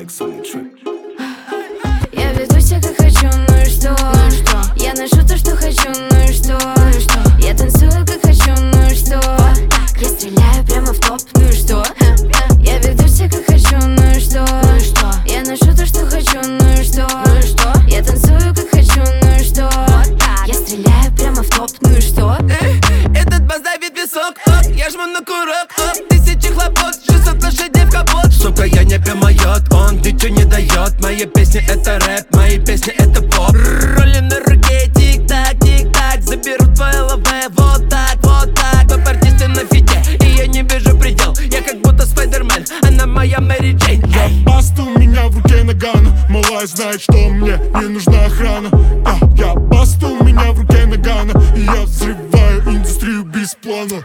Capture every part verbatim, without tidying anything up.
сексуальный трек. Я веду себя как хочу, ну и что? Ну и что? Я ношу то, что хочу, ну и что? Ну и что? Я танцую как хочу, ну и что? Я стреляю прямо в топ, ну и что? Я веду себя как хочу, ну и что? Ну и что? Я ношу то, что хочу, ну и что? Ну и что? Я танцую как хочу, ну и что? Я стреляю прямо в топ, ну и что? Этот бас давит висок, оп, я жму на курок, оп, тысячи хлопот, шестьсот лошадей в капот. Сука, я не промоет, он ничего не дает. Мои песни это рэп, мои песни это поп. Роли на руке, тик-так, тик-так, заберу твое лаве, вот так, вот так. Топ-артисты на фите, и я не вижу предел. Я как будто Спайдермен, она моя Мэри Джейн. Я баста, у меня в руке нагана. Малая знает, что мне не нужна охрана. а, Я баста, у меня в руке нагана. И я взрываю индустрию без плана.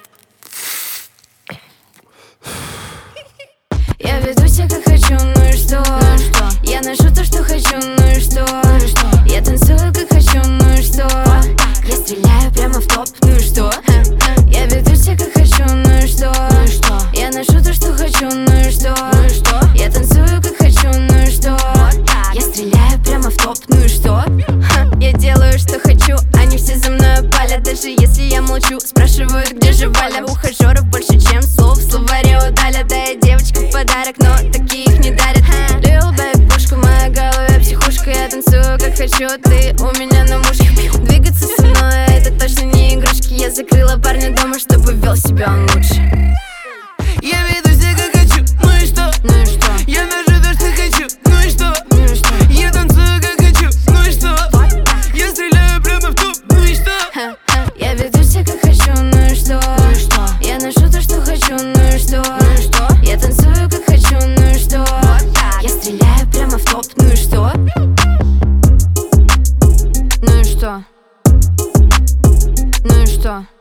Я веду себя как хочу, ну и что? Ну и что? Я ношу то, что хочу, ну и что? Ну и что? Я танцую как хочу, ну и что? Я стреляю прямо в топ, ну и что? Я веду себя как хочу, ну и что? Ну и что? Я ношу то, что хочу, ну и что? Ну и что? Я танцую как хочу, ну и что? Я стреляю прямо в топ, ну и что? Я делаю, что хочу, они все за мной палят. Даже если я молчу, спрашивают, где же Валя. Ухажеров больше, чем слов, словаре удалят. Да я девочка в подарок, но таких не дарят. Lil Back, пушка в моей голове, психушка. Я танцую как хочу, ты у меня на мушке. Двигаться со мной, это точно не игрушки. Я закрыла парня дома, чтобы вел себя он лучше. Я веду себя как хочу, ну и что? Ну и что? Я ношу то, что хочу, ну и что? Ну и что? Я танцую как хочу, ну и что? Я стреляю прямо в топ, ну и что? Я веду себя как хочу, ну и что? Ну и что? Я ношу то, что хочу, ну и что? Ну и что? Я танцую как хочу, ну и что? Я стреляю прямо в топ, ну и что? Ну и что? Ну и что?